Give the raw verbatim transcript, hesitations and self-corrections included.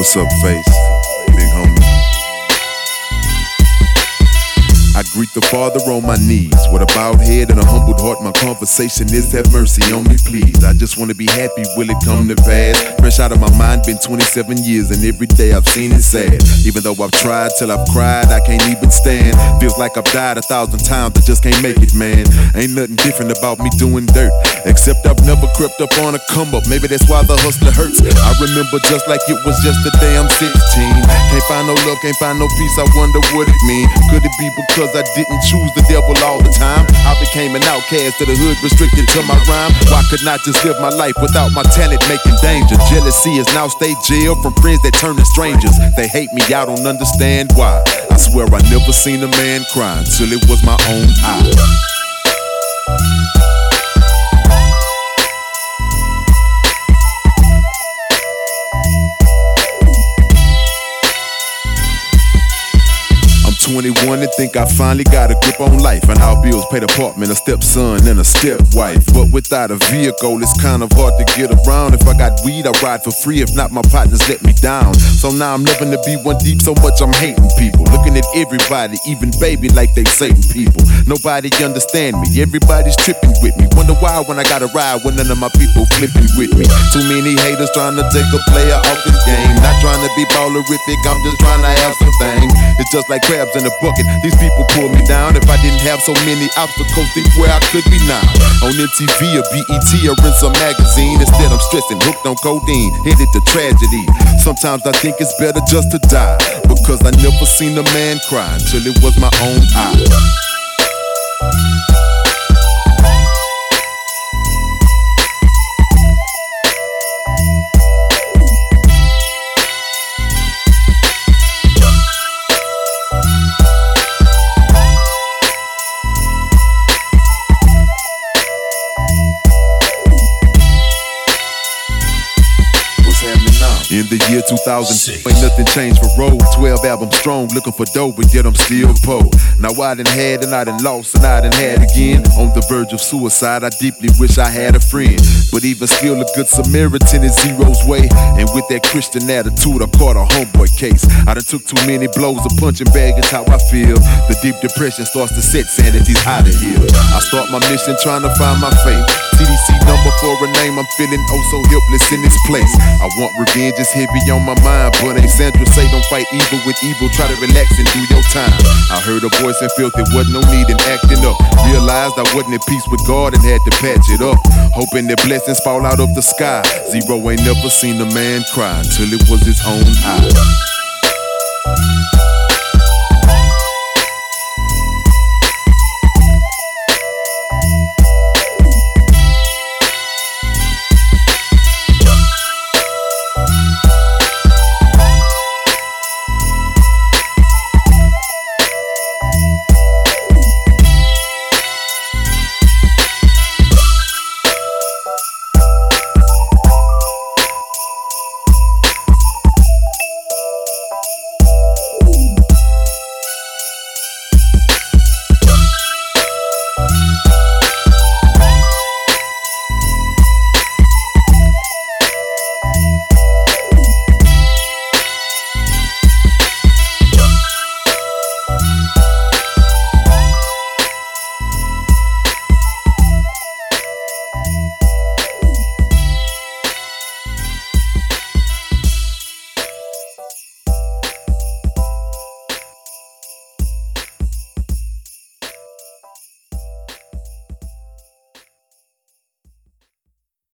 What's up, Face? Big homie. I greet the Father on my knees. With a bowed head and a humbled heart, my conversation is have mercy on me, please. I just wanna be happy, will it come to pass? Fresh out of my mind, been twenty-seven years, and every day I've seen it sad. Even though I've tried till I've cried, I can't even stand. Feels like I've died a thousand times, I just can't make it, man. Ain't nothing different about me doing dirt, except I've never crept up on a come up. Maybe that's why the hustler hurts. I remember just like it was yesterday, I'm sixteen. Can't find no love, can't find no peace, I wonder what it mean. Could it be because I didn't choose the devil all the time? I became an outcast to the hood, restricted to my rhyme. Why could not just live my life without my talent making danger? Jealousy is now state jail from friends that turn to strangers. They hate me, I don't understand why. I swear I never seen a man cry till it was my own eye. twenty-one and think I finally got a grip on life, and our bills paid apartment, a stepson and a stepwife. But without a vehicle, it's kind of hard to get around. If I got weed, I ride for free. If not, my partners let me down. So now I'm living to be one deep, so much I'm hating people. Looking at everybody, even baby, like they Satan people. Nobody understand me, everybody's tripping with me. Wonder why when I gotta ride when none of my people flipping with me. Too many haters trying to take a player off this game. Not trying to be ballerific, I'm just trying to have some things. It's just like crabs in a bucket, these people pull me down. If I didn't have so many obstacles, think where I could be now. On M T V or B E T or in some magazine. Instead I'm stressing, hooked on codeine, headed to tragedy. Sometimes I think it's better just to die, because I never seen a man cry till it was my own eye. In the year two thousand, ain't nothing changed for road. twelve albums strong, looking for dough, but yet I'm still poor. Now I done had and I done lost and I done had again. On the verge of suicide, I deeply wish I had a friend. But even still, a good Samaritan is zero's way. And with that Christian attitude, I caught a homeboy case. I done took too many blows, a punching bag is how I feel. The deep depression starts to set, sanity's out of here. I start my mission trying to find my faith. C D C number for a name, I'm feeling oh so helpless in this place. I want revenge, it's heavy on my mind, but ain't Sandra say don't fight evil with evil, try to relax and do your time. I heard a voice and felt there wasn't no need in acting up. Realized I wasn't at peace with God and had to patch it up, hoping that blessings fall out of the sky. Zero ain't never seen a man cry till it was his own eye.